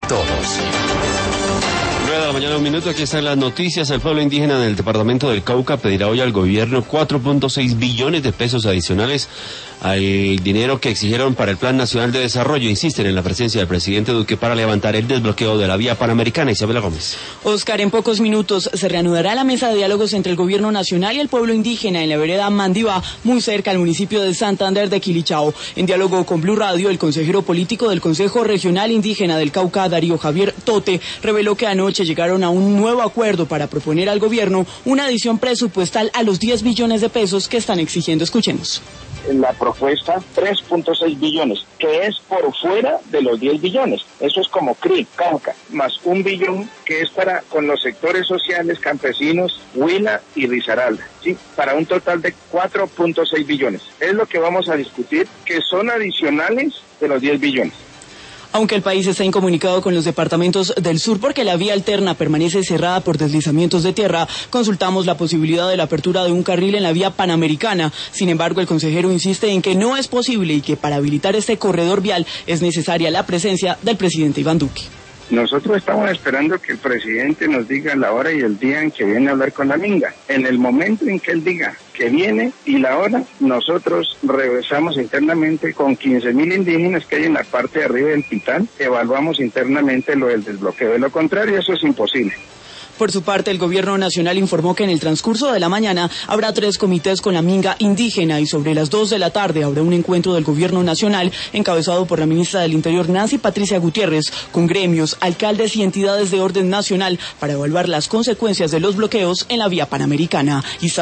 Todos. 9 de la mañana, 1 minuto, aquí están las noticias. El pueblo indígena del departamento del Cauca pedirá hoy al gobierno 4.6 billones de pesos adicionales al dinero que exigieron para el Plan Nacional de Desarrollo. Insisten en la presencia del presidente Duque para levantar el desbloqueo de la vía panamericana. Isabela Gómez. Oscar, en pocos minutos se reanudará la mesa de diálogos entre el gobierno nacional y el pueblo indígena en la vereda Mandivá, muy cerca al municipio de Santander de Quilichao. En diálogo con Blue Radio, el consejero político del Consejo Regional Indígena del Cauca, Darío Javier Tote, reveló que anoche llegaron a un nuevo acuerdo para proponer al gobierno una adición presupuestal a los 10 billones de pesos que están exigiendo. Escuchemos. La propuesta 3.6 billones, que es por fuera de los 10 billones. Eso es como CRI, Cauca, más 1 billón que es para con los sectores sociales, campesinos, Huila y Risaralda, ¿sí? Para un total de 4.6 billones. Es lo que vamos a discutir, que son adicionales de los 10 billones. Aunque el país está incomunicado con los departamentos del sur porque la vía alterna permanece cerrada por deslizamientos de tierra, consultamos la posibilidad de la apertura de un carril en la vía panamericana. Sin embargo, el consejero insiste en que no es posible y que para habilitar este corredor vial es necesaria la presencia del presidente Iván Duque. Nosotros estamos esperando que el presidente nos diga la hora y el día en que viene a hablar con la Minga. En el momento en que él diga que viene y la hora, nosotros regresamos internamente con 15.000 indígenas que hay en la parte de arriba del Pitán, evaluamos internamente lo del desbloqueo. De lo contrario, eso es imposible. Por su parte, el gobierno nacional informó que en el transcurso de la mañana habrá 3 comités con la Minga indígena y sobre las 2 de la tarde habrá un encuentro del gobierno nacional encabezado por la ministra del Interior Nancy Patricia Gutiérrez con gremios, alcaldes y entidades de orden nacional para evaluar las consecuencias de los bloqueos en la vía panamericana.